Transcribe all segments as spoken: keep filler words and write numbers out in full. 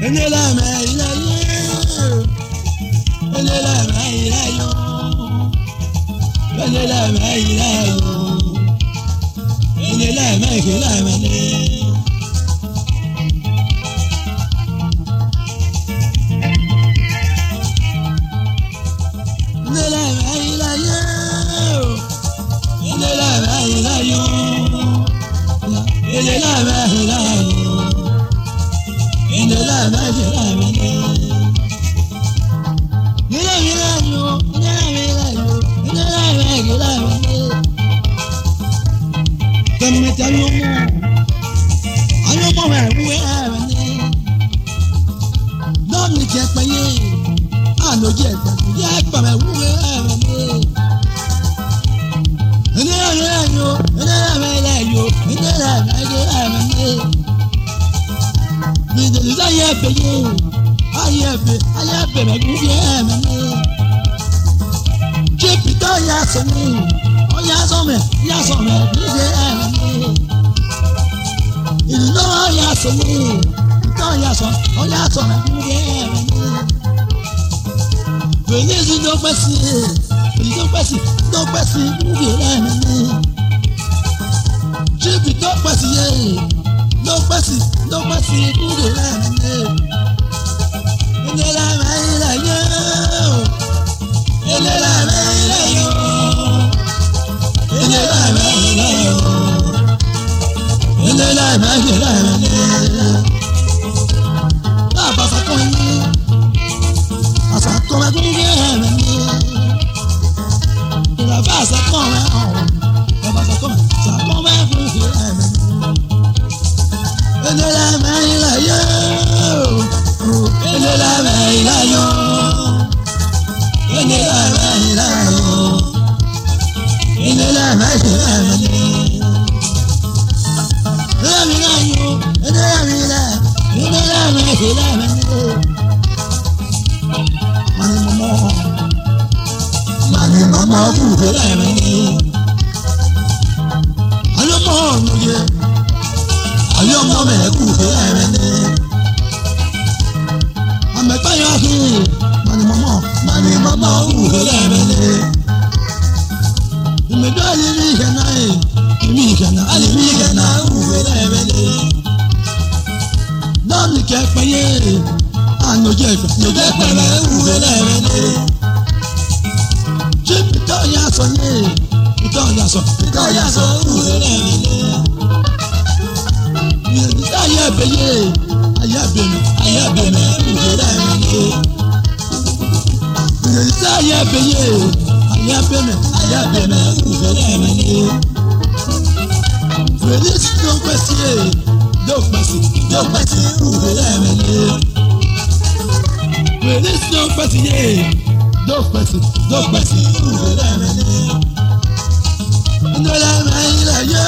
Enela me ila yo. Enela me ila yo. Enela me ila yo. Enela me ila me. Enela me ila yo. Enela me ila yo. Enela me ila yo. Enela me ila me. Enela me ila yo. Enela me ila yo. Enela me ila me. Kami tayo mo. Ano mo me we me. Dom ni je pe ye. Ano je pe. Je pa me we me. Enela me ila yo. Enela me ila yo. Enela me ila me. Mi de la ye pe ye. Aye pe, aye pe me we me. Je pito ya so ni. O ya so me, ya so me. Il no ya so ni. Ito ya so, o ya so me. Venez do passi. Do passi, do passi, we me. Je pito passi. Do passi, do passi, we me. Enela me ila yo. Enela me ila yo. Enela me ila yo. Enela me ila yo. La pasa con ni. Pasa con la gunge me. La pasa con me. La pasa con me. Sa con me gunge me. Enela me ila yo. Enela me ila yo. Enela me ila yo. Enela me ila yo. Enela me ila yo. Enela me ila. Enela me ila yo. Mani mama. Mani mama buhe me. Ayo mo no ye. Ayo mo me buhe me. Ame pa yo hi. Mani mama. Mani mama buhe me. Me do ali mi kana e. Mi kana ali mi kana buhe me. Dom ni ke pe ye. Ano je pe. Yo je pe me buhe me. Je pito ya so ni. Pito ya so. Pito ya so buhe me. Ni ta ye pe ye. Aya be me. Aya be me buhe me. Ni ta ye pe ye. Aya be me. Aya be me buhe me. Feliz do passi. Do passi. Do passi buhe me. Feliz do passi. Do passi. Do passi buhe me. Enela me ila yo.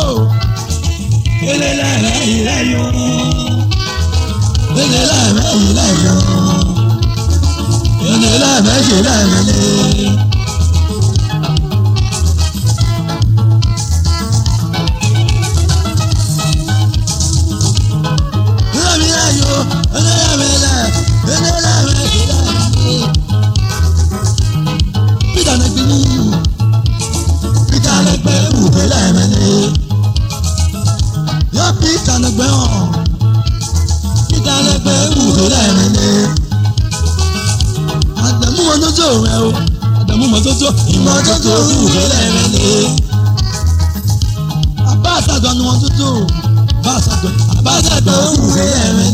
Enela me ila yo. Enela me ila yo. Enela me ila yo. Ìmọ́tótó buhe me. Abasado no tutu. Abasado, abasado buhe me.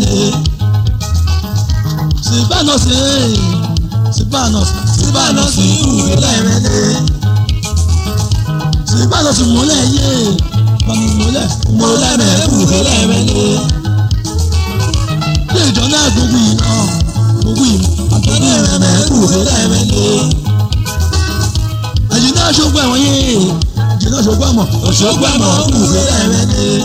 Sibanos, Sibanos, Sibanos buhe me. Sibanos mole ye. Bani mole, mole me buhe me. Le jona gugu ina. Gugu ina. Atoni me buhe me. Ajina ṣogbo ẹ̀wọ̀n yìí, ajina ṣogbo ẹ̀mọ̀, ṣogbo ẹ̀mọ̀ buhe me.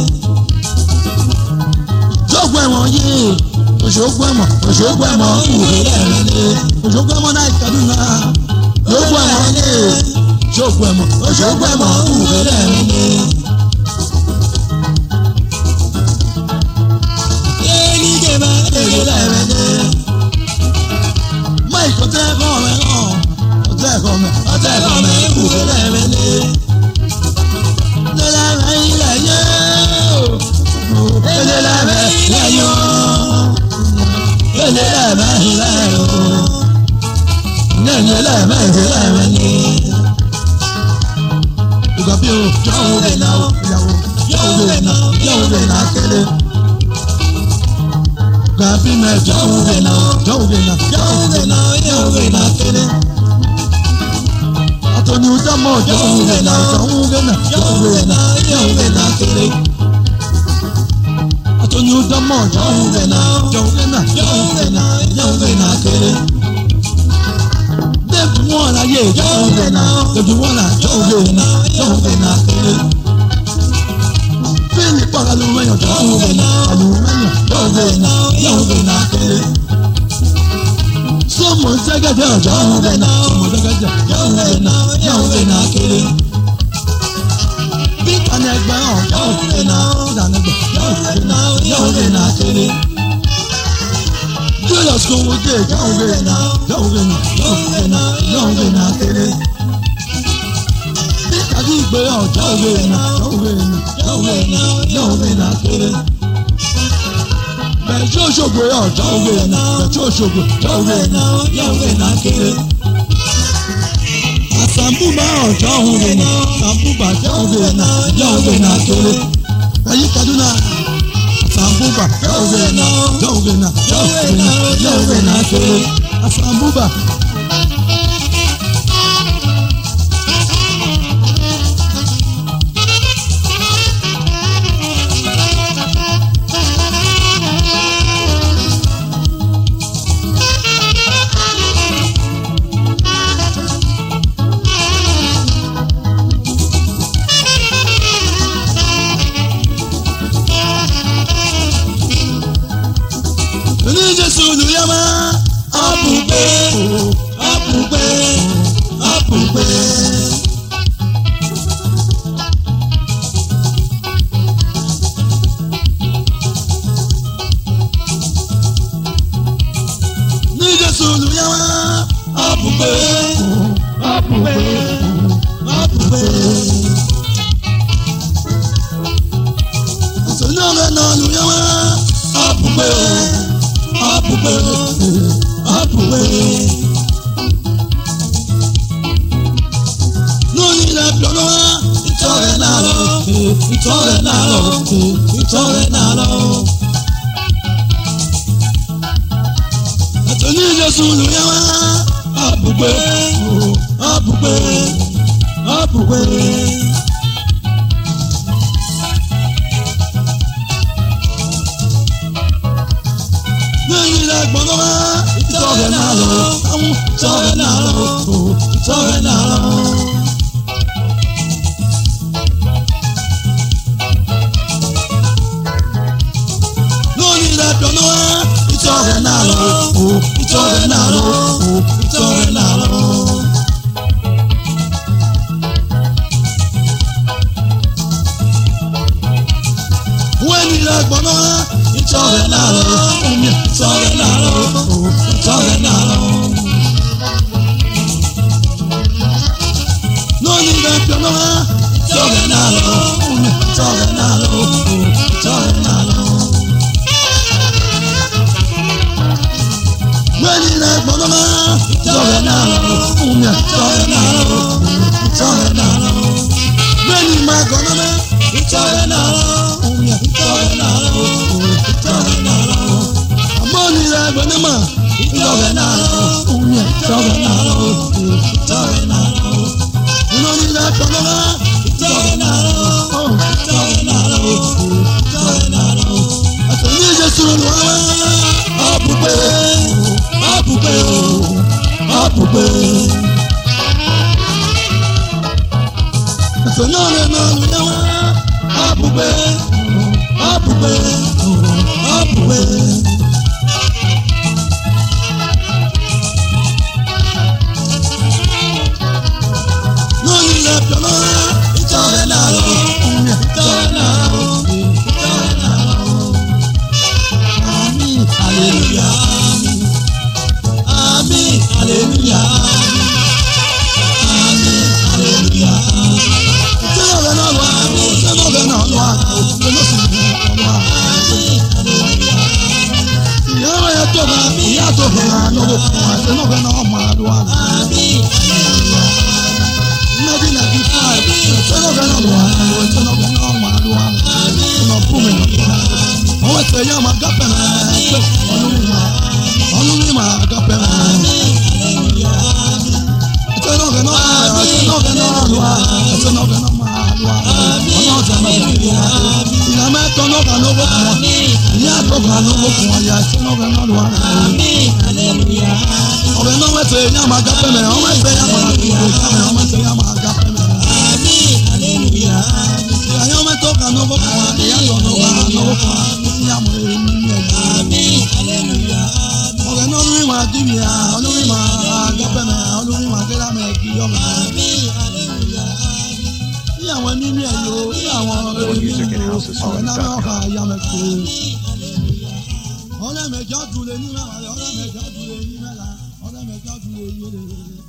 Ṣogbo ẹ̀wọ̀n yìí, ṣogbo ẹ̀mọ̀, ṣogbo ẹ̀mọ̀ buhe me. Ṣogbo ẹ̀mọ̀ náà Kaduna, ṣogbo ẹ̀wọ̀n yìí, ṣogbo ẹ̀mọ̀, ṣogbo ẹ̀mọ̀ buhe me. Ẹni jẹ́ bá ẹ̀rọ lẹ́rẹ̀. gọmẹ ọtẹ gọmẹ ìwúre lẹmẹlẹ. lẹlẹmẹ ilẹ yẹ o lẹlẹmẹ ilẹ yọ lẹlẹmẹ ilẹ yọ lẹlẹmẹ ilẹ mẹni. ìgbàgbé o yọ̀wò bẹ̀ náà ìyàwó yọ̀wò bẹ̀ náà yọ̀wò bẹ̀ náà kẹlẹ́. Gabi me yọ̀wò bẹ̀ náà yọ̀wò bẹ̀ náà yọ̀wò bẹ̀ náà yọ̀wò bẹ̀ náà kẹlẹ́. Atoni udamo yọ̀wò bẹ̀ náà yọ̀wò bẹ̀ náà yọ̀wò bẹ̀ náà yọ̀wò bẹ̀ náà kẹlẹ́. Atoni udamo yọ̀wò bẹ̀ náà yọ̀wò bẹ̀ náà yọ̀wò bẹ̀ náà yọ̀wò bẹ̀ náà kẹlẹ́. Debi wọn la ye yọ̀wò bẹ̀ náà debi wọn la yọ̀wò bẹ̀ náà yọ̀wò bẹ̀ náà kẹlẹ́. Fini para lumeyo yọ̀wò bẹ̀ náà lumeyo yọ̀wò bẹ̀ náà yọ̀wò bẹ̀ náà kẹlẹ́. Somo sẹgẹdẹ yọ̀wò bẹ̀ náà somo sẹgẹdẹ yọ̀wò bẹ̀ náà yọ̀wò bẹ̀ náà kẹlẹ́. Bí kanẹgbẹ ọ yọ̀wò bẹ̀ náà kanẹgbẹ yọ̀wò bẹ̀ náà yọ̀wò bẹ̀ náà kẹlẹ́. Julius Kowode yọ̀wò bẹ̀ náà yọ̀wò bẹ̀ náà yọ̀wò bẹ̀ náà yọ̀wò bẹ̀ náà kẹlẹ́. Bí kagigbe ọ yọ̀wò bẹ̀ náà yọ̀wò bẹ̀ náà yọ̀wò bẹ̀ náà yọ̀wò bẹ̀ náà kẹlẹ́. Bẹ̀jú Òṣogbo yọ̀ yọ̀wò bẹ̀ náà bẹ̀jú Òṣogbo yọ̀wò bẹ̀ náà yọ̀wò bẹ̀ náà kẹlẹ́. Asambuba ọ yọ̀wò bẹ̀ náà Asambuba yọ̀wò bẹ̀ náà yọ̀wò bẹ̀ náà kẹlẹ́. Ẹ̀yin Kaduna Asambuba yọ̀wò bẹ̀ náà yọ̀wò bẹ̀ náà yọ̀wò bẹ̀ náà yọ̀wò bẹ̀ náà kẹlẹ́. Asambuba. Olùyàmá àbùgbé àbùgbé àbùgbé. Ní Jésù olùyàmá àbùgbé àbùgbé àbùgbé. Àtúnyọ̀rẹ́ náà olùyàmá àbùgbé. Abùgbé, abùgbé. Lórí ilẹ̀ gbọ́dọ̀ wá, ìtọ́rẹ̀ náà lọ, ìtọ́rẹ̀ náà lọ, ìtọ́rẹ̀ náà lọ. Àtẹ̀lé Jésù lóye wá, abùgbé, abùgbé, abùgbé. Gbọ́dọ̀ wá ìtọ́rẹ̀ náà lọ, àwọn ìtọ́rẹ̀ náà lọ, ìtọ́rẹ̀ náà lọ. Lórí ilẹ̀ gbọ́dọ̀ wá ìtọ́rẹ̀ náà lọ, ìtọ́rẹ̀ náà lọ, ìtọ́rẹ̀ náà lọ. Wọ́n ilẹ̀ gbọ́dọ̀ wá ìtọ́rẹ̀ náà lọ. Ìtọ́rẹ̀ náà lọ, ìtọ́rẹ̀ náà lọ. Lónìí ilẹ̀ gbọ́dọ̀ wá ìtọ́rẹ̀ náà lọ, ìtọ́rẹ̀ náà lọ, ìtọ́rẹ̀ náà lọ. Lónìí ilẹ̀ gbọ́dọ̀ wá ìtọ́rẹ̀ náà lọ, ìtọ́rẹ̀ náà lọ, ìtọ́rẹ̀ náà lọ. Lónìí máa gbọ́dọ̀ wá ìtọ́rẹ̀ náà lọ, ìtọ́rẹ̀ náà lọ, ìtọ́rẹ̀ náà lọ. Amóhùnira ẹgbẹ̀nẹ́mà ìtọ́rẹ̀ náà lọ, ìtọ́rẹ̀ náà lọ, ìtọ́rẹ̀ náà lọ. Amóhùnira ẹgbẹ̀nẹ́mà ìtọ́rẹ̀ náà lọ, ìtọ́rẹ̀ náà lọ, ìtọ́rẹ̀ náà lọ. Àtẹ̀lé Jésù lọ́wọ́ àbùgbé, àbùgbé, àbùgbé. Àtẹ̀lé ọ̀rẹ́ náà lọ́wọ́ àbùgbé, àbùgbé, àbùgbé. Lórí ilẹ̀ gbọ́dọ̀ ìtọ́rẹ̀ náà lọ, ìtọ́rẹ̀ náà lọ, ìtọ́rẹ̀ náà lọ. Àmín, hallelujah, àmín, àmín, hallelujah, àmín. wo kwa se no ga no ma do wa amen maybe like five se no ga no do wa se no ga no ma do wa no pu me no o wa se ya ma ga pe na onu mi ma onu mi ma ga pe na se no ga no se no ga no do wa se no ga no ma do wa ono se ma ila me to no ga no go kwa ya to ga no go kwa ya se no ga no do wa amen hallelujah o be no we se ya ma ga pe me o we se ya ma do wa o we se ya ma ga pe me amen hallelujah ya yo me to ga no go kwa ya to no ga no go kwa ya mo ni amen hallelujah o be no ri ma di ya o no ri ma ga pe me o no ri ma ke la me ki yo amen hallelujah ya wa ni mi ayo ya wa Music and house is on dot com. Ọlẹ́mẹ̀jọ́ dùn lé ní mẹ́wàá, ọlẹ́mẹ̀jọ́ dùn lé ní mẹ́la, ọlẹ́mẹ̀jọ́ dùn lé ní mẹ́la.